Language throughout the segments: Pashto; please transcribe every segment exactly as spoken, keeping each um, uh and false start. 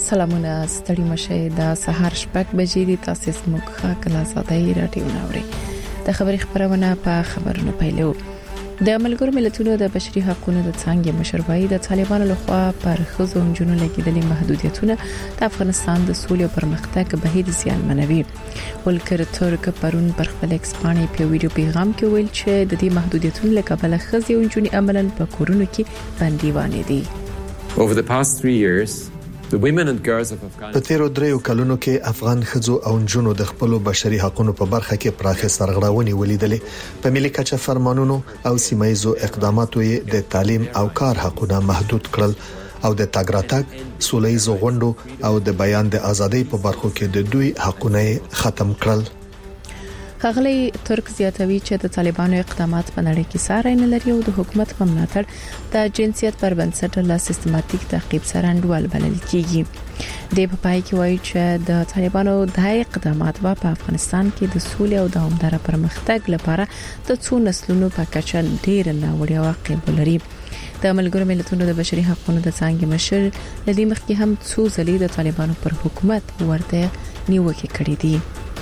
سلامونه ستړي مشه د سحر شپږ بجې د تاسو سموږ خاکلا زادای رادیو ناوړي د خبري خبرونه په خبرونو پیلو د ملګرو ملتونو د بشري حقوقو د څنګه مشروعي د طالبانو لخوا پر خزو جنونو لګیدلې محدودیتونه د افغانستان د سولې او پرمختګ بهیر زیان منوي ولکر ترک پرون پر خپل ایکسپانی په ویډیو پیغام کې ویل چې د دې محدودیتونو لکبل خزي او جنونو عملاً په کورونو کې بنديوانې دي. Over the past three years The women and girls of Afghanistan په تیرو دریو کلونو کې افغان خځو او نجونو د خپل بشري حقوقو په برخه کې پراخه سرغړاونې ولیدلې په ملي کچه فرمانونو او سیمایزو اقداماتو یې د تعلیم او کار حقوقونه محدود کړل او د تاګ راتګ سولېزو غونډو او د بیان د ازادۍ په برخو کې د دوی حقوقونه ختم کړل. خغلی ترک زیاتوي چې د طالبانو اقدامات په نړۍ کې ساره نه لري او د حکومت په ملاتړ د جنسیت پر بنسټ له سیستماتیک تعقیب سره انډول بلل کیږي. د په پای کې وایي چې د طالبانو د اقدامات په افغانستان کې د سولې او دوامدار پرمختګ لپاره د څو نسلونو په کچه ډیر ناوړه واقع لري. د ملګرو ملتونو د بشري حقوقو د څنګه مشر لدی مخکې هم څو ځلې د طالبانو پر حکومت ورته نیوکه کړې دي.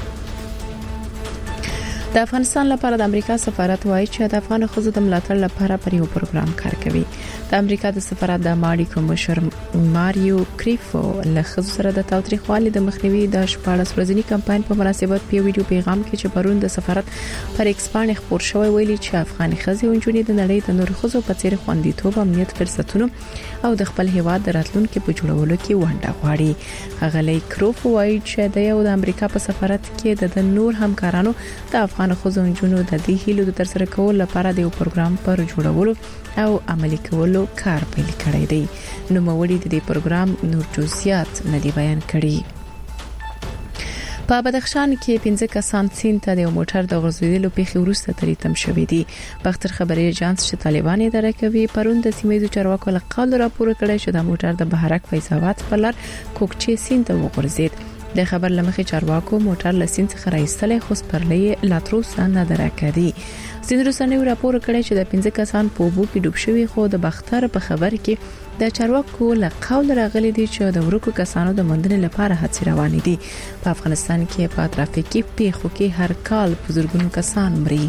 د افغانستان لپاره د امریکا سفارت وایي چې د افغان خزو د ملاتړ لپاره پر یو پروګرام کار کوي. د امریکا د سفارت د ماډي کومشر ماریو کریفو له خزو سره د تاوتریخوالي د مخنیوي د شپږ ورځنی کمپاین په مناسبت په ویډیو پیغام کې چې پرون د سفارت پر ایکسپان خبر شوی ویلي چې افغاني خزي او جنونو د نړۍ د نور خزو په څیر خوندیتوب امنیت فرصتونو او د خپل هیواد د راتلونکو په جوړولو کې ونډه غواړي. هغه لی کریفو وایي چې د یو د امریکا په سفارت کې د نور همکارانو د افغان خزو جنونو د دې هیلو د ترسره کولو لپاره د یو پروګرام پر جوړولو او عملي کولو کار پیل کړی دی. نو موړي د دې پروګرام نور جزئیات نه دی بیان کړي. په بدخشان کې پنځه کسان سین ته د موټر د غورځېدلو پیښې وروسته تریتم شوې دي. بختر خبري اژانس چې طالبان اداره کوي پرون د سیمې د چارواکو له قول راپور کړی چې د موټر د بهرک فیضاوات په لار کوکچې سین ته وغورځید. د خبر لمخې چارواکو موټر لسین څخه راځتلې خو سپرلې لاتروس نه درکړي. سین رسنیو راپور کړی چې د پنځه کسان په بو کې ډوب شوي خو د بختر په خبر کې د چارواکو له قول راغلي دي چې د ورکو کسانو د موندنې لپاره هڅې روانې دي. په افغانستان کې په ترافیکي پیښو کې هر کال بزرګونو کسان مري.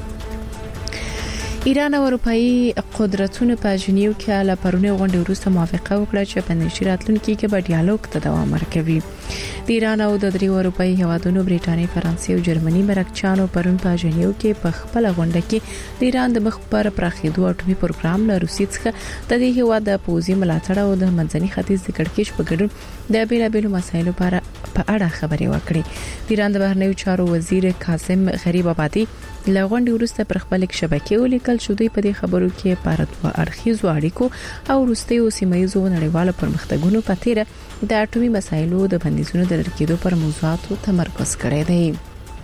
ایران او اروپאי قدرتونو په جنیو کې له پرونی غونډې وروسته موافقه وکړه چې په نشي راتلونکي کې به ډیالوګ ته دوام ورکوي. د ایران او د دریو اروپאי هیوادونو بریټانیا، فرانسې او جرمني مرکچانو پرون په جنیو کې په خپل غونډه کې د ایران د مخ پر پراخېدو اټومي پروګرام له روسي څخه د دې هیواد د پوزي ملاتړ او د منځني ختیځ د کڑکېچ په ګډون د بیلابېلو مسایلو لپاره په اړه خبرې وکړې. د ایران د بهرنیو چارو وزیر قاسم غریب آبادی له غونډې وروسته پر خپل شبکې ولیکل چې دوی په دې خبرو کې پارتوا اړخیزو اړیکو او وروستیو سیمایزو نړیوالو پرمختګونو په تیر د اټومي مسایلو د بندیزونو د لړکېدو پر موضوعاتو تمرکز کړی دی.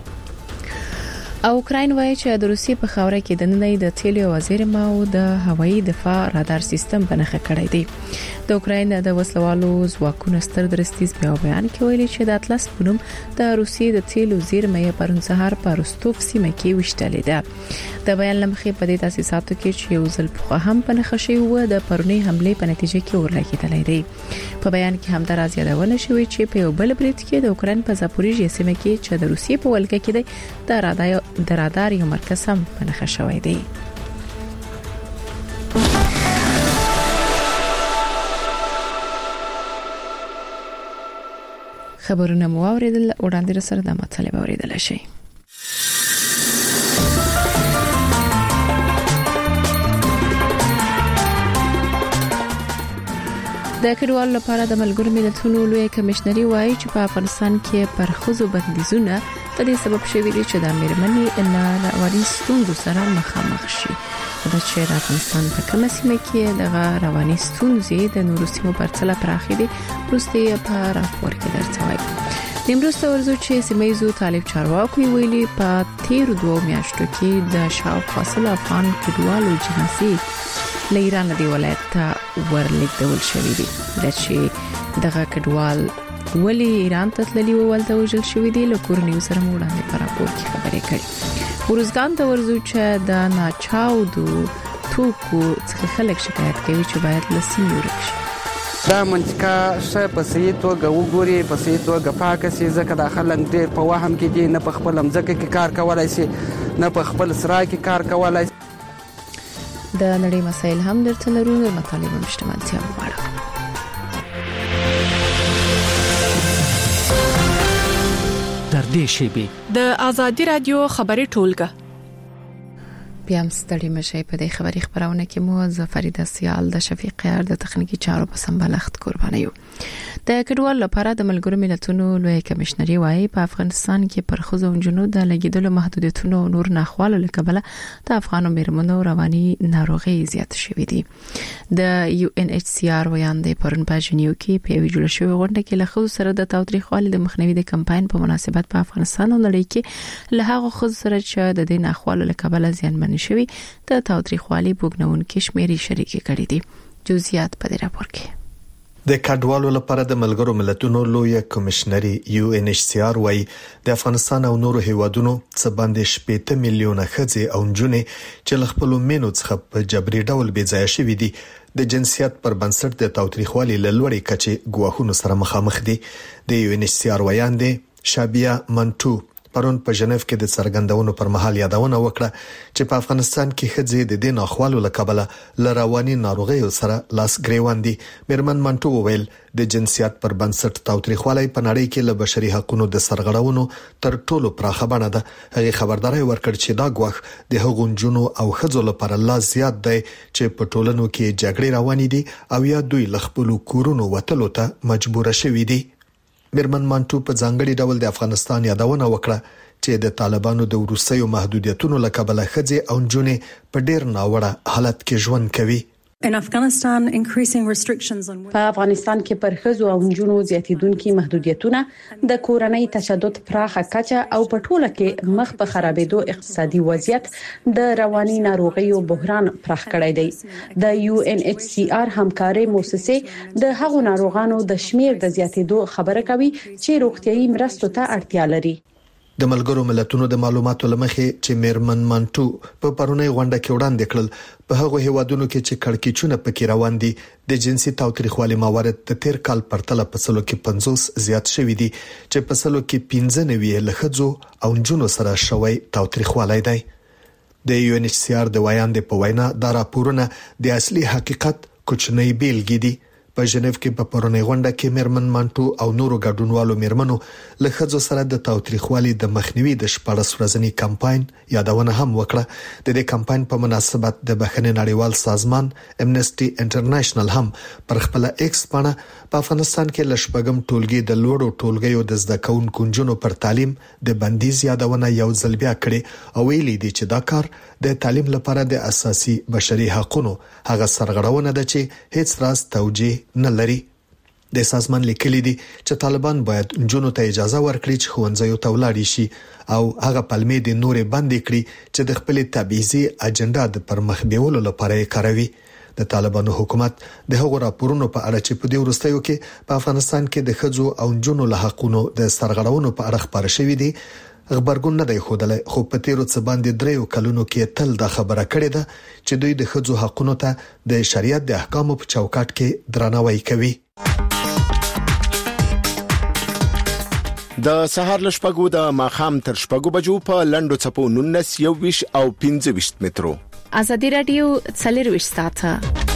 او اوکراین وایي چې د روسیې په خاوره کې د نننۍ د تیلو وزیر ماو د هوایي دفاع رادار سیستم بنخښه کړی دی. د اوکراین د وسلوالو ځواکونو ستر درستیز په بیان کې ویلي چې د اطلس پونم د روسیې د تیلو زیرمې پرون سهار په روستوف سیمه کې وشتلې ده. د بیان لمخې په دې تاسیساتو کې چې یو ځل په هم بنخښه شوی و د پرونی حمله په نتیجه کې ورلګیدلې دی. په بیان کې هم درازي یادونه شوې چې په یو بل بریټ کې د اوکراین په زاپوریژیا سیمه کې چې د روسیې په ولکه کې دی د رادار د رادار یو مرکز هم بنخښه شوی دی. خبرونه مو اوریدل وړاندې سره د مطلب اوریدل شي. د کډوالو لپاره د ملګرو ملتونو لوی کمشنري وایي چې په افغانستان کې پر خزو بندیزونه د دې سبب شوي دي چې د میرمنې نه رواني ستونزو سره مخامخ شي. دا چې د افغانستان په کومه سیمه کې د رواني ستونزې د نورو سیمو په پرتله پراخې دي وروسته په راپور کې درڅوي. د امروز ورځو چې سیمایزو طالب چارواکو ویلي په تیر دوه میاشتو کې د شاوخوا سل افغان کډوالو جنازي له ایران دی ولایت ته ورلېږدول شوې دي. د چې دغه کډوال ولی ایران ته تللی ولته وژل شوې دي له کورنیو سره وړاندې پر راپور کې خبرې کړې. ورزګان ته ورځو چې د ناچاودو توکو څخه خلک شکایت کوي چې باید لسین ورک شي. دا منطقه ښه په صحیح توګه وګوري، په صحیح توګه پاکه شي، ځکه دا خلک ډېر په وهم کې دي، نه په خپل مځکه کې کار کولی شي، نه په خپل سرای کې کار کولی شي. د نړۍ مسایل هم درته لرو، د مطالب مشتملتیا وغواړو. در دې شیبې د آزادي رادیو خبري ټولګه بیا هم ستړي مشي په دې خبري خبرونه کې مو ظفریده سیال د شفیق قیار د تخنیکی چارو په سمبالښت قرباني یو. د کډوال لپاره د ملګرو ملتونو لوی کمشنري وايي په افغانستان کې پر ښځو او جنونو د لګیدلو محدودیتونو او نور ناخوالو لکبله د افغانو میرمنو رواني ناروغي زیات شوې دي. د یو ان ایچ سی آر ویاندې پرون په جنیو کې په وی جوړ شوی غونډه کې له ښځو سره د تاوتریخوالي د مخنیوي د کمپاین په مناسبت په افغانستان او نړۍ کې له هغو ښځو سره چې د دې ناخوالو لکبله زیانمن شوی د تاوتریخوالي بوګنونکو شمیرې شریکې کړې دي. جزئیات په دې راپور کې. د کډوالو لپاره د ملګرو ملتونو لوی کمشنري یو ان ایچ سی آر وايي د افغانستان او نورو هیوادونو څخه باندې شپږ میلیونه ښځې او نجونې چې له خپل مینو څخه په جبري ډول بې ځای شوي دي د جنسیت پر بنسټ د تاوتریخوالي له لوړې کچې ګواښونو سره مخامخ دي. د یو ان ایچ سی آر ویاندې شابیا منټو پرون په ژنیف کې د څرګندونو پر مهال یادونه وکړه چې په افغانستان کې ښځې د دې ناخوالو لکبله لرواني ناروغیو سره لاس ګریوان دي. میرمن منټو وویل د جنسیت پر بنسټ تاوتریخوالي په نړۍ کې له بشري حقوقو د سرغړونو تر ټولو پراخه بڼه ده. هغه خبرداري ورکړ چې دا ګواښ د هغو جنونو او ښځو لپاره لا زیات دی چې په ټولنو کې جګړې روانې دي او یا دوی له خپل کورونو وتلو ته مجبور شوي دي. میرمن مانټو په ځانګړي ډول د افغانستان یادونه وکړه چې د طالبانو د وروستیو محدودیتونو لکبله ښځې او نجونې په ډیر ناوړه حالت کې ژوند کوي. په افغانستان کې پر ښځو او نجونو زیاتیدونکي محدودیتونه د کورنۍ تشدد پراخه کچه او په ټوله کې مخ په خرابېدو اقتصادي وضعیت د رواني ناروغیو بحران پراخ کړی دی. د یو ان ایچ سی آر همکاري مؤسسه د هغو ناروغانو د شمیر د زیاتیدو خبره کوي چې روغتيایي مرستو ته اړتیا لري. د ملګرو ملتونو د معلوماتو لمخې چې میرمن منټو په پرونی غونډه کې وړاندې کړل په هغو هیوادونو کې چې کړکېچونه پکې روان دي د جنسي تاوتریخوالي موارد د تیر کال پرتله په سلو کې پنځوس زیات شوي دي چې په سلو کې پنځه نوي له ښځو او نجونو سره شوی تاوتریخوالی دی. د یو ان ایچ سی آر د ویاندې په وینا دا راپورونه د اصلي حقیقت کوچنی بیلګې دي. په ژنیف کې په پرونی غونډه کې میرمن مانټو او نورو ګډونوالو میرمنو له ښځو سره د تاوتریخوالي د مخنیوي د شپږ ورځنی کمپاین یادونه هم وکړه. د دې کمپاین په مناسبت د بخښنې نړیوال سازمان امنسټي انټرنیشنل هم پر خپل ایکس باندې په افغانستان کې لشپګم ټولګي د لوړو ټولګیو د زده کوونکو جنونو پر تعلیم د بندیز یادونه یو ځل بیا کړي او ویلي دي چې دا کار د تعلیم لپاره د اساسي بشري حقوقو هغه سرغړونه ده چې هیڅ راز توجیه نه لري. د سازمان لیکلي دي چې طالبان باید جنونو ته اجازه ورکړي چې ښوونځیو ته ولاړ شي او هغه پلمې د نورې بندې کړي چې د خپل تبعیضي اجنډا د پرمخ بیولو لپاره یې کاروي. د طالبانو حکومت د هغو راپورونو په اړه چې په دې وروستیو کې په افغانستان کې د ښځو او نجونو له حقوقو د سرغړونو په اړه خبر شوې دي خبرګون نه دی خوده، خو په تیرو څه باندې دریو کلونو کې تل دا خبره کړې ده چې دوی د ښځو حقوقو ته د شریعت د احکامو په چوکاټ کې درناوی کوي. د سهار لشپګو د ماخام تر شپګو بجو په لندو چپو نونس یو ویش او پنځه ویش مترو. آزادی رادیو څلور ویش ساعته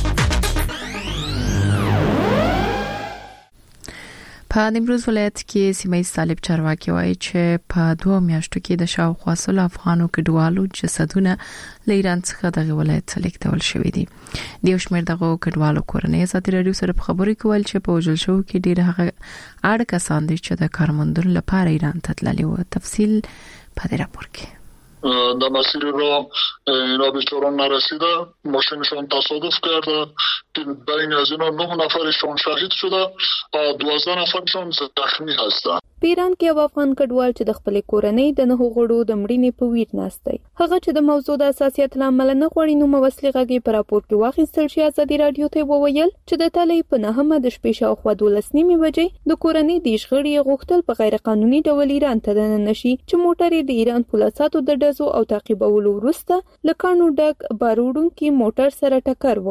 په نیمروز ولایت کې سیمه طالب چارواکي وایي چې په دوه میاشتو کې د شاوخوا سل افغانو کډوالو جسدونه له ایران څخه دغه ولایت ته لیږدول شوې دي. د یو شمېر دغه کډوالو کورنۍ آزادي رادیو سره په خبرو کې ویل چې په وژل شو کې ډېر هغه اړ کسان دي چې د کارمندونو لپاره ایران ته تللي وو. تفصیل په دې راپور کې. در مسیر را اینا بیچاران نرسیده، ماشینشان تصادف کرده که بین از اینا نه نفرشان شهید شده و دوازده نفرشان زخمی هستند. په ایران کې یو افغان کډوال چې د خپل کورنۍ د نه غړو د مړینې په ویر ناشته هغه چې د موضوع د اساسیت لامل نه غوړي نو موسلې غږی پر راپور کې واخیستل شي. آزادي رادیو ته وویل چې د تلې په نهمه د شپې شاوخوا دولس نیمې بجې د کورنۍ د شغړې غوښتل په غیر قانوني ډول ایران ته دننه شي چې موټر د ایران پولیسو د ډزو او تعقیبولو وروسته لکانو ډک باروډونکو موټر سره ټکر وکړ.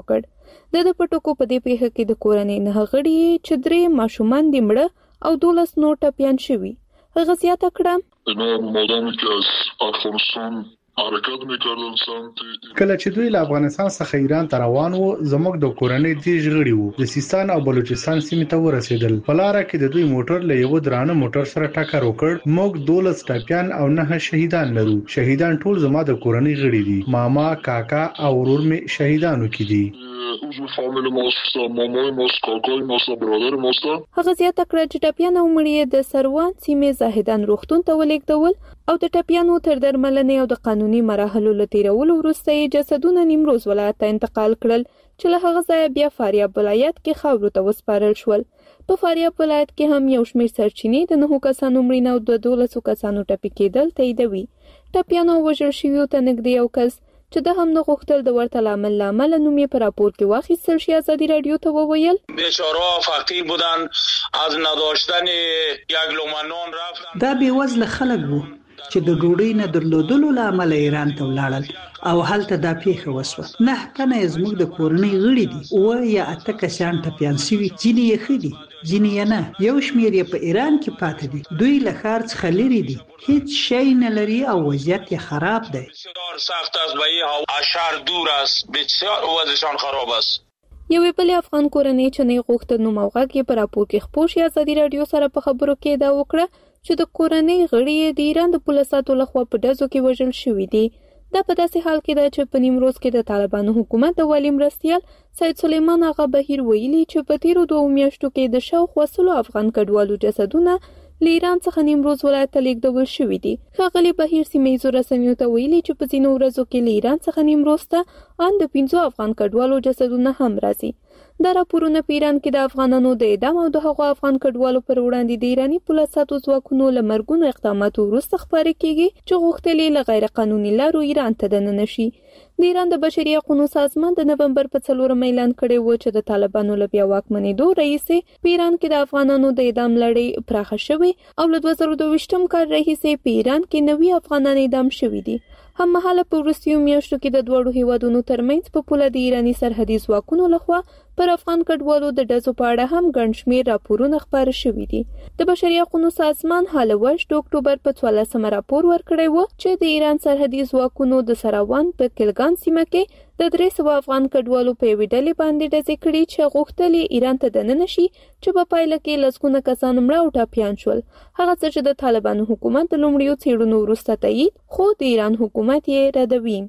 د د پټکو په دې پیښه کې د کورنۍ نه غړي چې درې ماشومان دي مړه او دولس نور ټپيان شوي. هغه زیاته کړه اینا مادامی که از افغانستان حرکت میکردن سمت کله چې دوی له افغانستان څخه ایران ته روان وو زموږ د کورنۍ دیش غړي وو د سیستان او بلوچستان سیمې ته ورسېدل. په لار کې د دوی موټر له یو درانه موټر سره ټکر وکړ. موږ دولس ټپيان او نه شهیدان لرو. شهیدان ټول زما د کورنۍ غړي دي. ماما کاکا او ورور می شهیدانو کې دي. عضو فامیل ماست، مامای ماست، کاکای ماست، برادر ماست. هغه زیاته کړه چې ټپيان او مړي د سروان سیمې زاهدان روغتون ته ولېږدول او د ټپيانو تر درملنې او د قانوني مراحلو لتیرولو وروسته یې جسدونه نیمروز ولایت ته انتقال کړل چې له هغه ځایه بیا فاریاب ولایت کې خاورو ته وسپارل شول. په فاریاب ولایت کې هم یو شمېر سرچینې د نهو کسانو مړینه او د دولسو کسانو ټپي کېدل تاییدوي. ټپيانو وژل شویو ته نږدې یو کس چې د هم نه غوښتل د ورته لامل لامل نوم یې په راپور کې واخیستل شي آزادي رادیو ته وویل بیچاره فقیر بودن از نداشتن یک لقمه نان رفتن. دا بې وزله خلک وو چې د ډوډۍ نه درلودلو لامل ایران ته ولاړل او هلته دا پیښه وسوه. نه تنه زموږ د کورنۍ غړي دي او یا اته کسان ټپيان شوي. ځینې یې ښه دي ځینې یې نه. یو شمېر یې په ایران کې پاتې دي. دوی له ښار څخه لرې دي. هیڅ شی نه لري او وضعیت یې خراب دی. بسیار سخت است و این اشهر دور است. بسیار وضعشان خراب است. یوې بلې افغان کورنۍ چې نه غوښتل نوم او غږ یې په راپور کې خپور شي آزادي رادیو سره په خبرو کې دا وکړه چې د کورنۍ غړي د ایران د پولیسو لخوا په ډزو کې وژل شوي دي. دا په داسې حال کې ده چې په نیمروز کې د طالبانو حکومت د والي مرستیال سید سلیمان آغا بهیر ویلي چې په تیرو دوه میاشتو کې د شاوخوا سلو افغان کډوالو جسدونه له ایران څخه نیمروز ولایت ته لیږدول شوي دي. ښاغلي بهیر سیمه‌ییزو رسنیو ته ویلي چې په ځینو ورځو کې له ایران څخه نیمروز ته ان د پنځو افغان کډوالو جسدونه هم راځي. دا راپورونه په ایران کې د افغانانو د اعدام او د هغو افغان کډوالو پر وړاندې د ایراني پولیسو ځواکونو له مرګونو اقداماتو وروسته خپاره کیږي چې غوښتل یې له غیر قانوني لارو ایران ته دننه شي. د ایران د بشري حقوقو سازمان د نومبر په څلورمه اعلان کړی و چې د طالبانو له بیا واکمنېدو راهیسې په ایران کې د افغانانو د اعدام لړۍ پراخه شوې او له دوه زره دوه ویشتم کال راهیسې په ایران کې نوي افغانان اعدام شوي دي. هم مهاله په وروستیو میاشتو کې د دوړو هیوادونو ترمنځ په پوله د ایراني سرحدي ځواکونو لخوا پر افغان کډوالو د ډزو په اړه هم ګڼ شمېر راپورونه خپاره شوي دي. د بشري حقوقو سازمان حال وش د اکتوبر په څوارلسمه راپور ورکړی و چې د ایران سرحدي ځواکونو د سراوان په کلګان سیمه کې د درې سوه افغان کډوالو په یوې ډلې باندې ډزې کړي چې غوښتل یې ایران ته دننه شي چې په پایله کې لسګونه کسان مړه او ټپیان شول. هغه څه چې د طالبانو حکومت د لومړیو څېړنو وروسته تایید خو د ایران حکومت یې ردوي.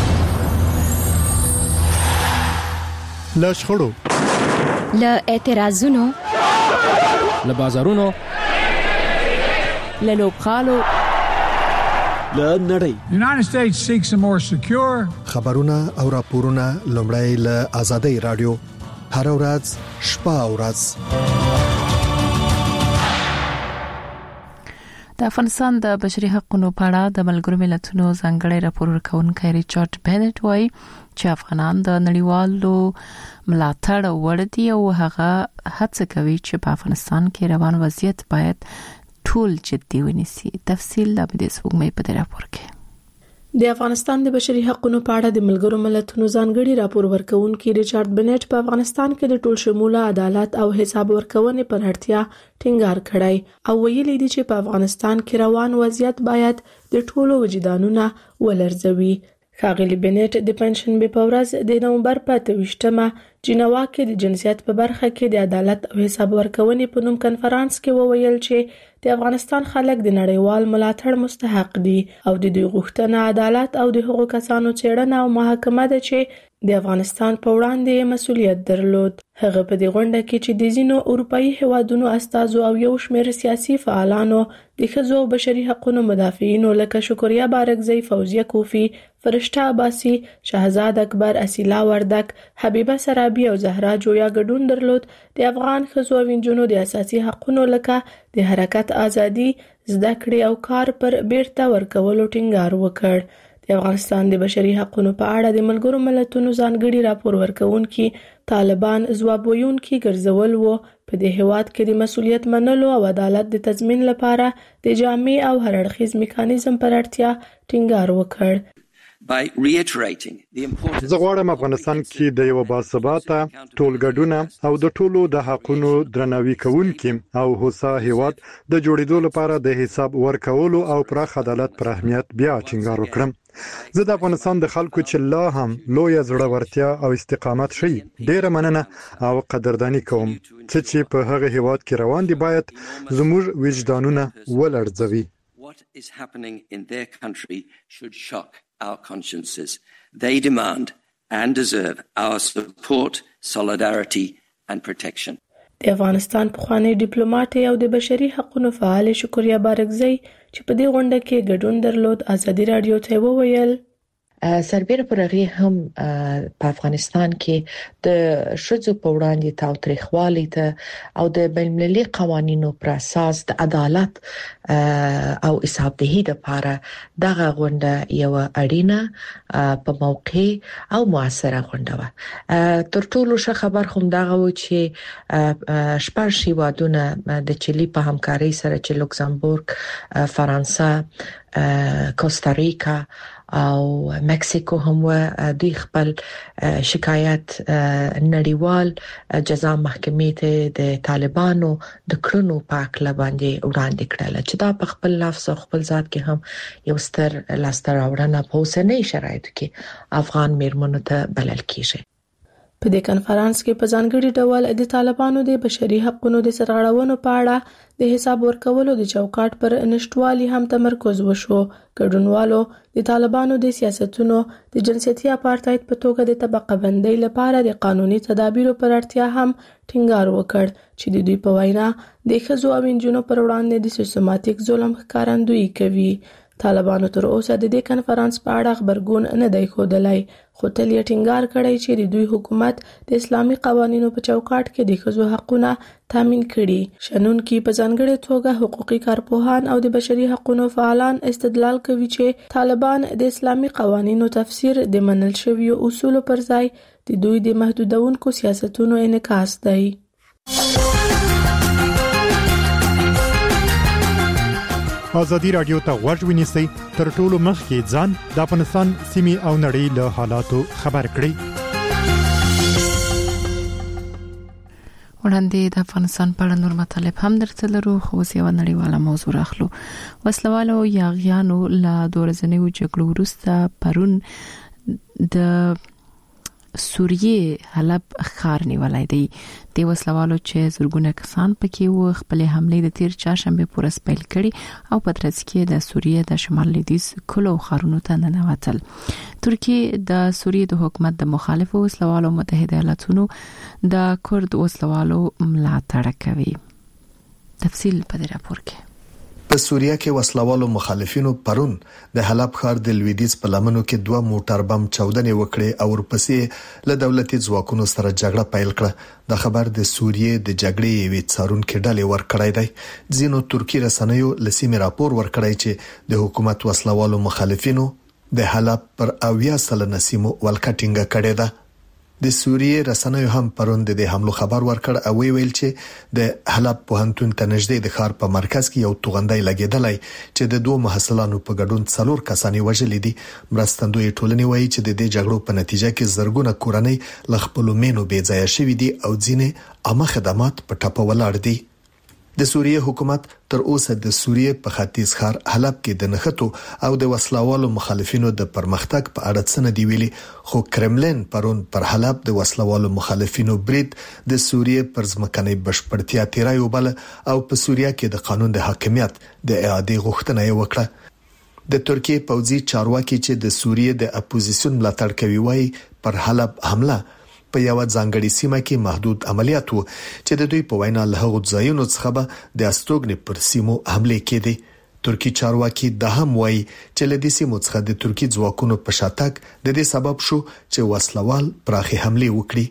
له شخړو له اعتراضونو له بازارونو له لوبغالو له نړۍ United States seeks a more secure خبرونه او راپورونه لومړی له آزادۍ رادیو هر ورځ شپه او ورځ. د افغانستان د بشري حقوقو په اړه د ملګرو ملتونو ځانګړي راپور ورکونکي ریچارډ بنټ وايي چې افغانان د نړیوالو ملاتړ وړ دي او هغه هڅه کوي چې په افغانستان کې روان وضعیت باید ټول جدي ونیسي. تفصیل د دې سوګمې په راپور کې. د افغانستان د بشري حقوقو په اړه د ملګرو ملتونو ځانګړي راپور ورکونکي ریچارډ بنټ په افغانستان کې د ټول شموله عدالت او حساب ورکونې پر اړتیا ټینګار کړی او ویلي دي چې په افغانستان کې روان وضعیت باید د ټولو وجدانونه ولرزوي. ښاغلي بنټ د پنځشنبه په ورځ د نومبر په اته ویشتمه جنیوا کې د جنسیت په برخه کې د عدالت او حساب ورکونې په نوم کنفرانس کې وویل چې د افغانستان خلک د نړیوال ملاتړ مستحق دي او د دوی غوښتنه عدالت او د هغو کسانو څېړنه او محاکمه ده چې د افغانستان په وړاندې مسؤلیت درلود. هغه په دې غونډه کې چې د ځینو اروپאי هیوادونو استازو او یو شمېر سیاسي فعالانو د ښځو او بشري حقوقو مدافعینو لکه شکریا بارکزی، فوزیه کوفی، فرشته عباسی، شهزاد اکبر، اسیلا وردک، حبیبه سرابی او زهرا جویا ګډون درلود. د افغان ښځو او نجونو د اساسي حقوقو لکه د حرکت ازادي، زده کړې او کار پر بیرته ورکولو ټینګار وکړ. د افغانستان د بشري حقوقو په اړه د ملګرو ملتونو ځانګړي راپور ورکونکي طالبان ځواب ویونکي ګرځول وو په دې هیواد کې د مسؤلیت منلو او عدالت د تضمین لپاره د جامع او هر اړخیز میکانیزم پر اړتیا ټینګار وکړ. زه غواړم افغانستان کې د یو باثباته ټولګډونه او د ټولو د حقوقو درناوي کوونکي او هوسا هیواد د جوړېدو لپاره د حساب ورکولو او پراخ عدالت پر اهمیت بیا ټینګار وکړم. زه د افغانستان د خلکو چې لا هم لوی زړورتیا او استقامت شي ډېر مننه او قدردانی کوم چې په هغه هیواد کې روان دي باید زموږ وجدانونه ولړزوي. What is happening in their country should shock our consciences. They demand and deserve our support, solidarity and protection. د افغانستان پخوانی ډیپلوماټ او د بشري حقوقو فعال شکریا بارکزی چې په دې غونډه کې ګډون درلود ازادي رادیو ته وویل سربېره پر هغه هم په افغانستان کې د شذو په وړاندې تاوتریخوالي ته او د بین‌المللي قوانینو پر اساس د عدالت او حسابدهي لپاره دغه غونډه یو اړینه په موقع او موثره غونډه و. تر ټولو ښه خبر هم دغه و چې شپږ هیوادونه د چيلي په همکاري سره چې لوکزامبورګ، فرانسه، کوستاریکا او مکسیکو هم و دوی خپل شکایت نړیوال جزا محکمې ته د طالبانو د کړنو په اړه باندې وړاندې کړل چې دا په خپل لفظ او خپل ذات کې هم یو ستر لاسته راوړنه په اوسنۍ شرایطو کې افغان میرمنو ته بلل کیږي. په دې کانفرنس کې په ځانګړي ډول د طالبانو د بشري حقوقو د سرغړونو په اړه د حساب ورکولو د چوکاټ پر نشټوالي هم تمرکز وشو. ګډونوالو د طالبانو د سیاستونو د جنسيتي اپارټاید په توګه د طبقه بندۍ لپاره د قانوني تدابیرو پر اړتیا هم ټینګار وکړ چې د دوی په وینا د ښځو او نجونو پر وړاندې د سیستماتیک ظلم ښکارندویي کوي. طالبانو تر اوسه د دې کانفرنس په اړه خبرګون نه دی ښودلی، خو تل یې ټینګار کړی چې د دوی حکومت د اسلامي قوانینو په چوکاټ کې د ښځو حقونه تامین کړي. شنونکي په ځانګړې توګه حقوقي کارپوهان او د بشري حقوقو فعالان استدلال کوي چې طالبان د اسلامي قوانینو تفسیر د منل شویو اصولو پر ځای د دوی د محدودونکو سیاستونو انعکاس دی. ازادي رادیو ته غوږ ونیسئ تر ټولو مخکې ځان د افغانستان سیمې او نړۍ له حالاتو خبر کړئ. وړاندې د افغانستان په اړه نور مطالب هم درته لرو، خو اوس یو نړیواله موضوع راخلو. وسلوالو یاغیانو له دوه ورځنیو جګړو وروسته پرون د سوریې حلب ښار نیولای دی. د وسلوالو چې زرګونه کسان پکې و خپل حمله د تیر چهارشنبه پورې پیل کړي او په ترڅ کې د سوریې د شمال لویدیځ کلو ښارونو ته ننوتل. ترکیه د سوریې د حکومت د مخالفو وسلوالو متحده ایالاتونو د کورد وسلوالو ملاتړ کوي. تفصیل په دې راپور کې. په سوریه کې وسلوالو مخالفینو پرون د حلب ښار د لویدیځ په لمنو کې دوه موټر بم چاودنې وکړې او ورپسې له دولتي ځواکونو سره جګړه پیل کړه. د خبر د سوریې د جګړې یوې څارونکو ډلې ورکړی دی. ځینو ترکی رسنیو لسیمه راپور ورکړی چې د حکومت وسلوالو مخالفینو د حلب پر اویا سلنه سیمو ولکټینګ کړی ده. د سوریې رسنیو هم پرون د حملو خبر ورکړ او ویل چې د حلب پوهنتون ته نږدې د ښار په مرکز کې یو توغندۍ لګیدلای چې د دوه محصلانو په ګډون څلور کسانی وژلې دي. مرستندوی ټولنې وایي چې د دې جګړو په نتیجه کې زرګونه کورنۍ ل خپل مینو بې ځای شوې دي او ځینې عامه خدمات په ټاپه ولاړ دي. د سوریې حکومت تر اوسه د سوریې په ختیځ ښار حلب کې د نښتو او د وسلوالو مخالفینو د پرمختګ په اړه څه نه دی ویلي، خو کرملین پرون پر حلب د وسلوالو مخالفینو برید د سوریې پر ځمکنۍ بشپړتیا تیرای وبله او په سوریه کې د قانون د حاکمیت د اعادې غوښتنه یې وکړه. د ترکیه پوځي چارواکي چې د سوریې د اپوزیسیون ملاتړ کوي وایي پر حلب حمله په یو ځانګړي سیمه کې محدود عملیات وو چې د دوی په وینا له هغو ځایونو څخه به د استوګنې پر سیمو حمله کېدې. ترکی چارواکي د هم وایي چې له دې سیمو څخه د ترکی ځواکونو په شاتګ د دې سبب شو چې وسلوال پراخي حمله وکړي.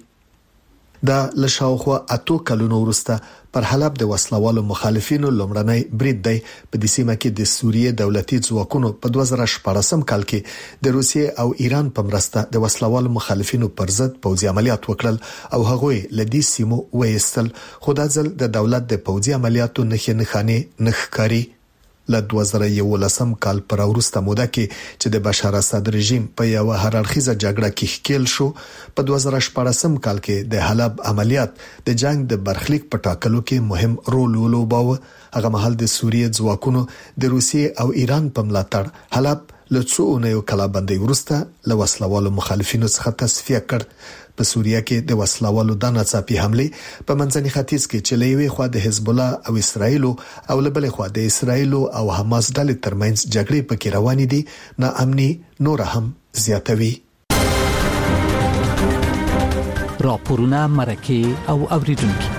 دا لشاوخوا اتو کلونو وروسته پر حلب د وسلوالو مخالفینو لومړنی برید دی. په دې سیمه کې د سوریې دولتي ځواکونو په دوه زره شپږم کال کې د روسیې او ایران په مرسته د وسلوالو مخالفینو پر ضد پوځي عملیات وکړل او هغوی له دې سیمو وایستل، خو دا ځل د دولت د پوځي عملیاتو نښې نښانې نښکاری. ل دوه زره یولسم کال پر وروسته موده کې چې د بشار اسد رژیم په یو هررخیزه جګړه کې ښکیل شو په دوه زره شپږم کال کې د حلب عملیات د جنگ د برخلیک په ټاکلو کې مهم رول ولوباوه. هغه مهال د سوریې ځواکونو د روسیې او ایران په ملاتړ حلب له څو اونیو کلابندۍ وروسته له وسلوالو مخالفینو څخه تصفیه کړ. په سوریه کې د وسلوالو د ناڅاپي حمله په منځني ختیځ کې چې لوي خوا د حزب الله او اسرایل او له بلې خوا د اسرایل او حماس ډلې ترمنځ جګړې پکې روانې دي، ناامني نور هم زیاتوي. راپورونه مرکه او اوریدونکو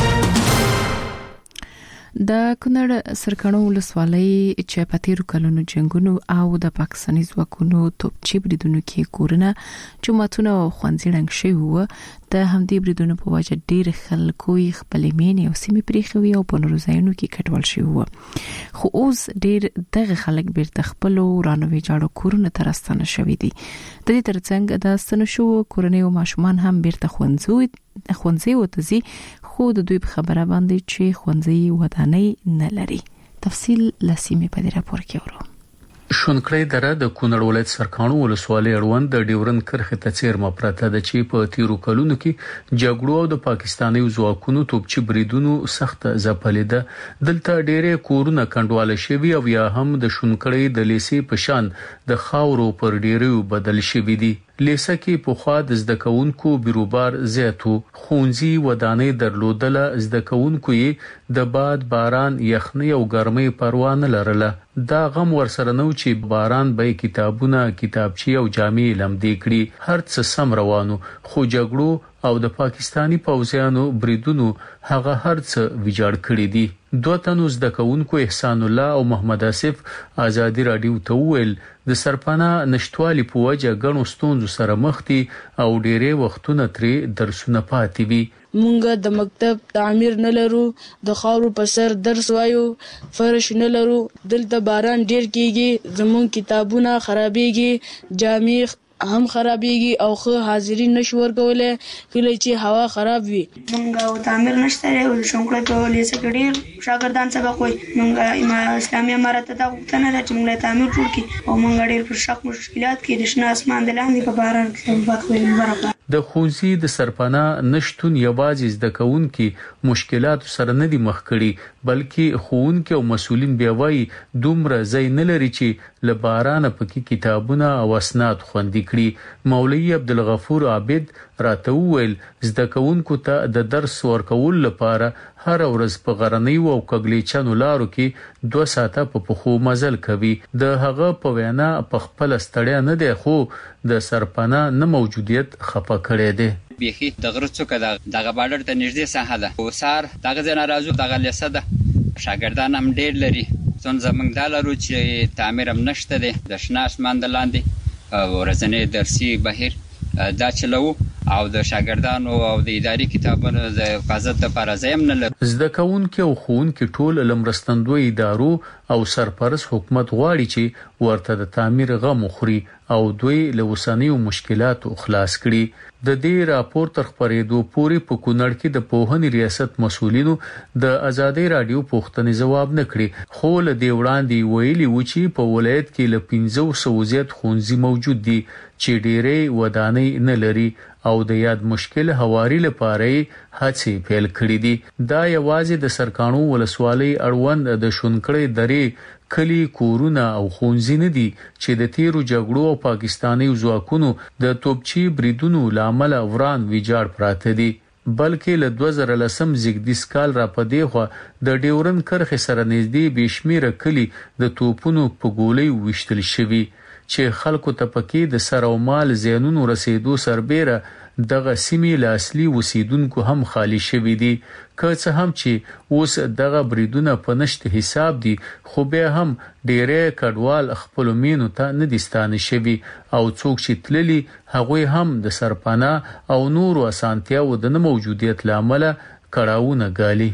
د کونړ سرکړو ولسوالۍ چې په تیرو کلونو جنگونو او د پاکستاني ځواکونو توپچي بریدونو کې کورونه جماعتونه خوندې رنګ شوی وو. د همدې بریدونو په وجه ډېر خلکو خپل مینې او سیمې پریخوي او په نورو ځایونو کې کټوال شوی وو. خو اوس ډېر دغه خلک بیرته خپل ورانو ویجاړو کورونه ترستانه شوی دي. د دې ترڅنګ د ستنو شو کورنۍ او ماشومان هم بیرته خوندزوي خوندزي وتزي خو د دوی په خبره باندې چې خوندزي ودانۍ نه لري. تفصیل لسیمه په دې راپور کې ورو. شونکړې دره د کونړ ولایت سرکانو ولسوالۍ اړوند د ډیورن کرخه ته چیرمه پرته د چی په تیرو کلونو کې جګړو او د پاکستاني ځواکونو توپچي بریدونو سخت ځپلې ده. دلته ډېرې کورونه کندواله شوی او یا هم د شونکړې د لیسي پشان د خاورو پر ډیرو بدل شوی دي. لیسه کې په خوا د زده کوونکو بیروبار زیاتو خونځي ودانې درلودله. زده کوونکو یې د باد باران یخنۍ او ګرمۍ پروا نه لرله. دا غم ورسره نو چې باران به کتابونه کتابچې او جامې لمدې کړي. هر څه سم روانو خو جګړو او د پاکستانی پوځیانو بریدونو هغه هر څه ویجاړ کړی دي. دوه تنو زده کوونکو احسان الله او محمد آصف ازادي رادیو ته ویل د سرپانا نشټوالي په وجه غنو ستونزو سره مخ دي او ډېرې وختونه ترې درسونه پاتې وي. مونږ د مکتب تعمیر نه لرو، د خاورو په سر درس وایو، فرش نه لرو، دلته باران ډیر کیږي، زمون کتابونه خرابېږي، جامې هم خرابېږي او خو حاضرین نشو ورکولای کله چې هوا خراب وي. مونږ تعمیر نشته او شونکړه په لیسه کې ډیر شاګردان سبق وایي. مونږ اسلامي امارت ته غوښتنه ده چې مونږ تعمیر جوړ کړي او مونږ ډیر پر شک مشکلات کې د شنه اسمان د لاندې په باران کې وخت ورکړو. د خونځي د سرپانا نشټون یوازې زده کوونکي مشکلات سره نه دي مخ کړي بلکې خوونکي او مسؤلین بیا وایي دومره ځای نه لري چې له باران پکې کتابونه او اسناد خوندي کړي. مولوی عبدالغفور عابد راته وویل زده کوونکو ته د درس ورکول لپاره هر ورځ په غرنۍ او کګلیچانو لارو کې دوه ساعته په پخو مزل کوي. د هغه په وینا په خپل ستړیا نه دی خو د سرپانا نه موجودیت خپه کړی دی. بيخي دغه څوک دغه بارډر ته نږدې ساحه ده او سار دغه ځای ناراضو دغه لیسه ده شاګردان هم ډېر لري. څون زمنګ د لارو چې تعمیر هم نشته دي د شنه اسمان د لاندې ورځنی درسي بهیر دا چلو او د شاګردانو او د اداري کتابونو د حفاظت لپاره ځای هم نه لري. زده کوونکي او ښوونکي ټول لمرستندوی ادارو او سرپرست حکومت غواړي چې ورته د تعمیر غم خوري او دوی له وسانیو مشکلاتو خلاص کړي. د دې راپور تر خبرېدو پورې په کونړ کې د پوهنې ریاست مسؤلینو د ازادي رادیو پوښتنې جواب نه کړي خو له دې وړاندې ویلي و چې په ولایت کې له پنځه سوه زیات ښوونځي موجود دي چې ډېرې ودانۍ نه لري او د یاد مشکل هواري لپاره هڅې پیل کړې دي. دا یوازې د سرکانو ولسوالۍ اړوند د شونکړې درې کلی کورونه او خونځي نه دي چې د تیرو جګړو او پاکستاني ځواکونو د توپچي بریدونو لامل وران ویجاړ پراته دي بلکې له دوه زره لسم زیږدیز کال را پدې خو د ډیورن کرخه سره نږدې بشمیره کلی د توپونو په ګولۍ وشتل شوی چې خلکو ته پکې د سر او مال زینونو رسیدو سربېره دغه سیمې له اصلي وسیدونکو هم خالی شوی دي. که څه هم چې اوس دغه بریدونه په نشته حساب دي خو بیا هم ډېرې کډوال خپل مینو ته نه دي ستانه شوی او څوک چې تللی هغه هم د سرپانا او نورو اسانتیاو د نه موجودیت لامل کړهونه غالي.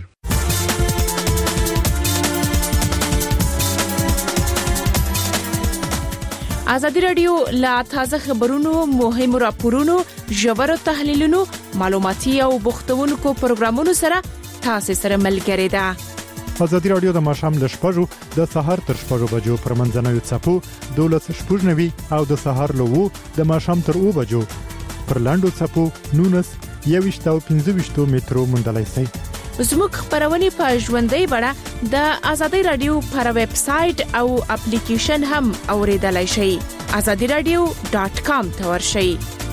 ازادي رادیو لا تازه خبرونو مهم راپورونو ژور تحلیلونو معلوماتي او بوختونکو پروګرامونو سره تاسو سره ملګری ده. ازادي رادیو د ماشام د شپږو د سحر تر شپږو بجو پر منځنوي چپو دولس شپږنوي او د سحر لوو د ماشام تر او بجو پر لاندو چپو نونس یويشت او پنځه مترو مندلای سي. زموږ خبرونه په ژوندۍ بڼه د ازادي رادیو پر ویب سټ او اپلیکیشن هم اوریدلای شئ. azadi radio dot com ته ورشئ.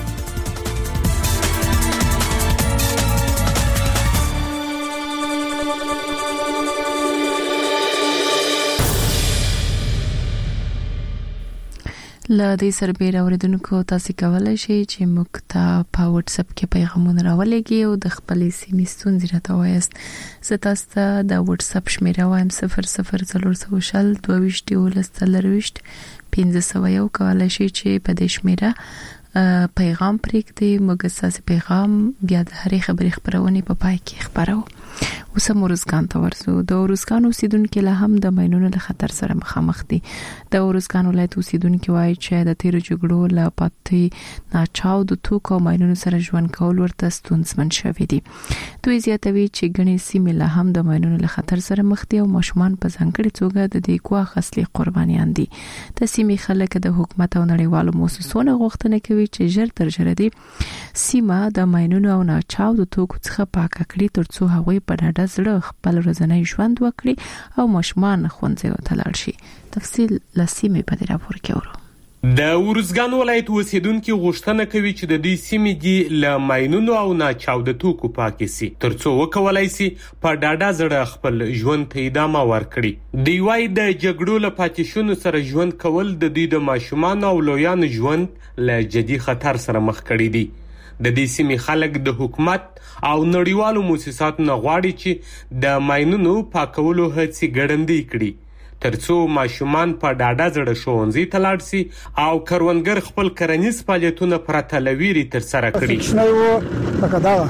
له دې سربېره اوریدونکو تاسو کولای شئ چې موږ ته په واتس اپ کې پیغامونه راولېږئ او د خپلې سیمې ستونزې راته وایاست. زه تاسو ته د واتس اپ شمیره وایم صفر صفر څلور شل دوه ویشت یولس څلرویشت پنځه سوه یو. کولای شئ چې په دې شمیره پیغام پرېږدئ. موږ ستاسو پیغام بیا د هرې خبرې خبرونه په پای کې خبرو. اوس هم ورزګان ته ورسو. د ورزګان اوسیدونکو له هم د ماینونو د خطر سره مخامخ دي. د ورزګان ولایت اوسیدونکو وایي چې د تیرو جګړو له پاتې ناچاو د توکو او ماینونو سره ژوند کول ورته ستونزمن شوي دي. دوی زیاتوي چې ګڼې سیمې له هم د ماینونو له خطر سره مخ دي او ماشومان په ځانګړي توګه د دې ګواښ اصلي قربانیان دي. د سیمې خلک د حکومت او نړیوالو مؤسسونو غوښتنه کوي چې ژر تر ژره دي سیمه د ماینونو او ناچاو د توکو څخه پاکه کړي ترڅو هغوی په ډاډه زړه خپل ورځنی ژوند وکړي او ماشومان ښوونځي ته لاړ شي. تفصیل لسیمې په دې راپور کې ورو. د ورزګان ولایت اوسیدونکو غوښتنه کوي چې د دې سیمې دی له ماینونو او ناچاو د توکو پاکي سي ترڅو وکولای سي په ډاډه زړه خپل ژوند ته ادامه ورکړي. دی وايي د جګړو له پاتېشونو سره ژوند کول د دې د ماشومان او لویانو ژوند له جدي خطر سره مخ کړي دي. د دې سیمې خلک د حکومت او نړیوالو مؤسساتو نه غواړي چې د ماینونو پاکولو هڅې ګړندۍ کړي ترڅو ماشومان په ډاډه زړه ښوونځي ته لاړ شي او کروندګر خپل کرنیز فعالیتونه پرته له ویرې ترسره کړي.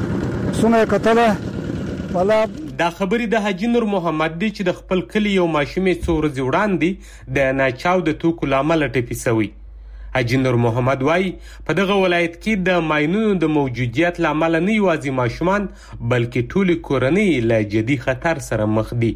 دا خبرې د حاجی نور محمد دی چې د خپل کلی یو ماشومې څو ورځې وړاندې د ناچاو د توکو له امله ټپي شوی. حاجی نور محمد وای په دغه ولایت کې د ماینونو د موجودیت له امله نه یوازې ماشومان بلکې ټول کورنۍ له جدي خطر سره مخ دي.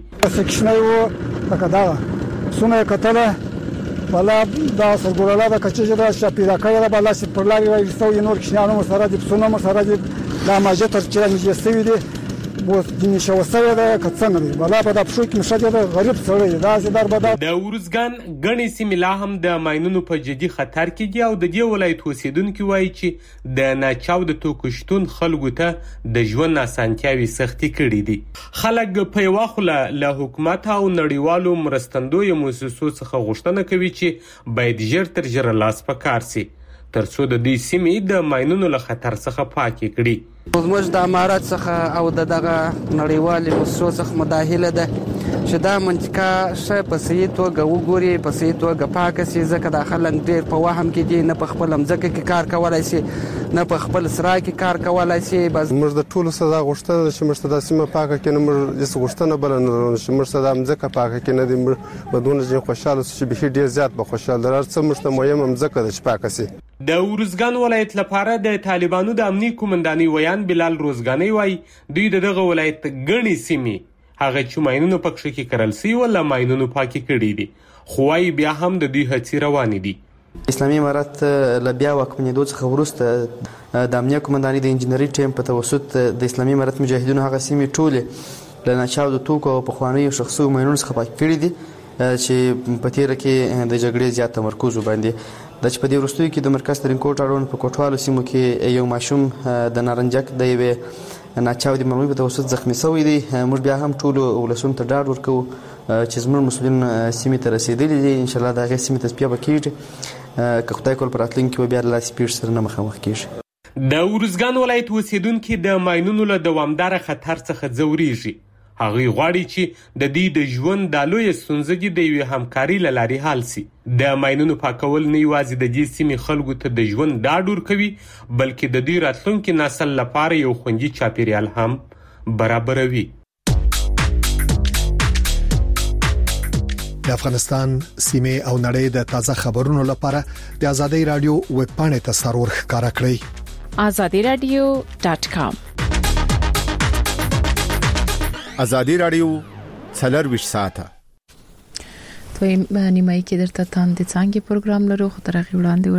سونه کتله ولا دا سرګوراله د کچې دا شپیرا کړه د بالا سي پر لاري وایستو نور کښنانو سره د سونه مو سره د لا ماجه تر چې نه جستوي دي بو دیني شوسره د کڅنګ ولا په د پښو کې مشاجه د غریب سره دا زدار بدا. د ورزګان غني سیملا هم د ماینونو په جدي خطر کې دي او د دې ولایت اوسیدونکو وایي چې د ناچاو د توکو شتون خلکو ته د ژوند اسانتیاوي سختي کړې دي. خلک په واخله له حکومت او نړیوالو مرستندوی مؤسسو څخه غوښتنه کوي چې باید ژر تر ژره لاس په کار سي ترڅو د دې سیمې د ماینونو له خطر څخه پاکي کړي. موږ د امارات څخه او دغه نړیوالې مؤسسو څخه مداخله ده چې دا منطقه ښه په صحیح توګه وګوري په صحیح توګه پاکه سي ځکه د خلک ډېر په وهم کې دي نه په خپل ځمکه کې کار کولای شي نه په خپل سرای کې کار کولای شي. بس موږ د ټولو سره غوښتنه چې موږ د سیمه پاکه کې نه موږ د غوښتنه بل نه چې موږ د ځمکه پاکه کې نه دي موږ بدون ځین خوشاله شي به ډېر زیات به خوشاله درڅ موږ ته مهم ځمکه د پاکه سي. د ورزګان ولایت لپاره د طالبانو د امنیي کومنداني ویان بلال روزګانی وای دوی دغه ولایت غني سیمې هغه چې ماینونو پکښ کې کرل سي ولا ماینونو پاکي کړي دي خو وايي بیا هم د دوی هڅې روانې دي. اسلامي امارات له بیا واکمنېدو څخه وروسته د امنیه کومنداني د انجنیري ټیم په توسط د اسلامي امارات مجاهدینو هغه سیمې ټولې له ناچاو د توکو او پخوانیو شخصي ماینونو څخه پاک کړي دي چې په تیر کې د جګړې زیات تمرکز وباندې د چې په دې وروستیو کې د مرکز ترینکوټ اړوند په کوټوالو سیمو کې یو ماشوم د نارنجک د یوې ناچاو د مرمۍ په توسط زخمي شوی دی. موږ بیا هم ټولو ولسونو ته ډاډ ورکوو چې زموږ مسؤلین سیمې ته رسېدلي دي. انشاءالله د هغې سیمې ته بیا به کېږي که خدای کول په راتلونکي کې به بیا له لاسې پیښې سره نه مخامخ کېږي. د ورزګان ولایت اوسیدونکي د ماینونو له دوامداره خطر څخه ځورېږي. هغوی غواړي چې د دې د ژوند د لویې ستونزې د یوې همکاري له لارې حل سي. د ماینونو پاکول نه یوازې د دې سیمې خلکو ته د ژوند ډاډ ورکوي بلکې د دوی راتلونکي نسل لپاره یو خوندي چاپیریال هم برابروي. د افغانستان سیمه او نړۍ د تازه خبرونو لپاره د ازادي رادیو ویب پاڼې ته سرور ښکارا کړئ azadi radio dot com. ازادي رادیو څلرويش ساعته. دوی نیمه کې درته تاند څنګه پروګرام لرو خو تر غوړاندې